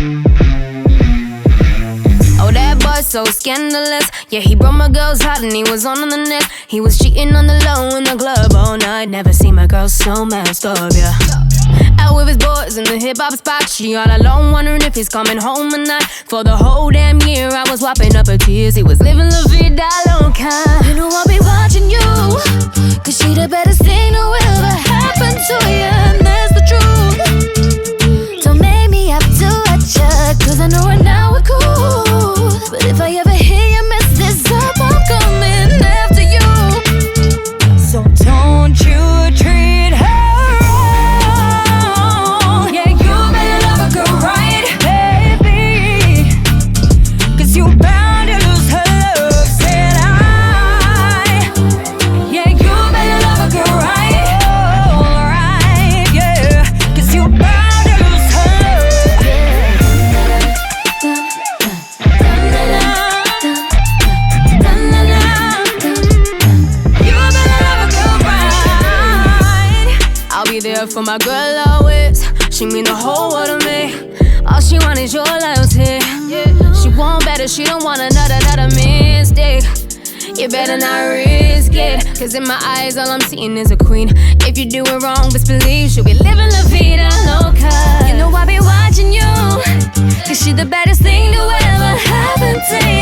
Oh, that boy so scandalous. Yeah, he broke my girl's heart and he was on the net. He was cheating on the low in the club all night. Never seen my girl so messed up, yeah. Out with his boys in the hip-hop spot. She all alone wondering if he's coming home at night. For the whole damn year I was wiping up her tears. He was living la vida loca. You know I'll be watching you, cause she the baddest thing that will ever happen to you, and that's the truth. Don't make me have to watch ya, cause I know right now we're cool. But if I ever hear you mess this up, I'm coming after you. So don't you treat her wrong. Yeah, you better love a girl right, baby, cause you bound to lose her love, said I. Yeah, you better love a girl right, alright, yeah, cause you bound to lose her love. You better love a girl right. I'll be there for my girl always. She mean the whole world to me. All she want is your loyalty. She want better, she don't want another mistake. You better not risk it, cause in my eyes all I'm seeing is a queen. If you do it wrong, best believe she'll be living la vida loca. You know I'll be watching you, cause she the baddest thing to ever happen to you.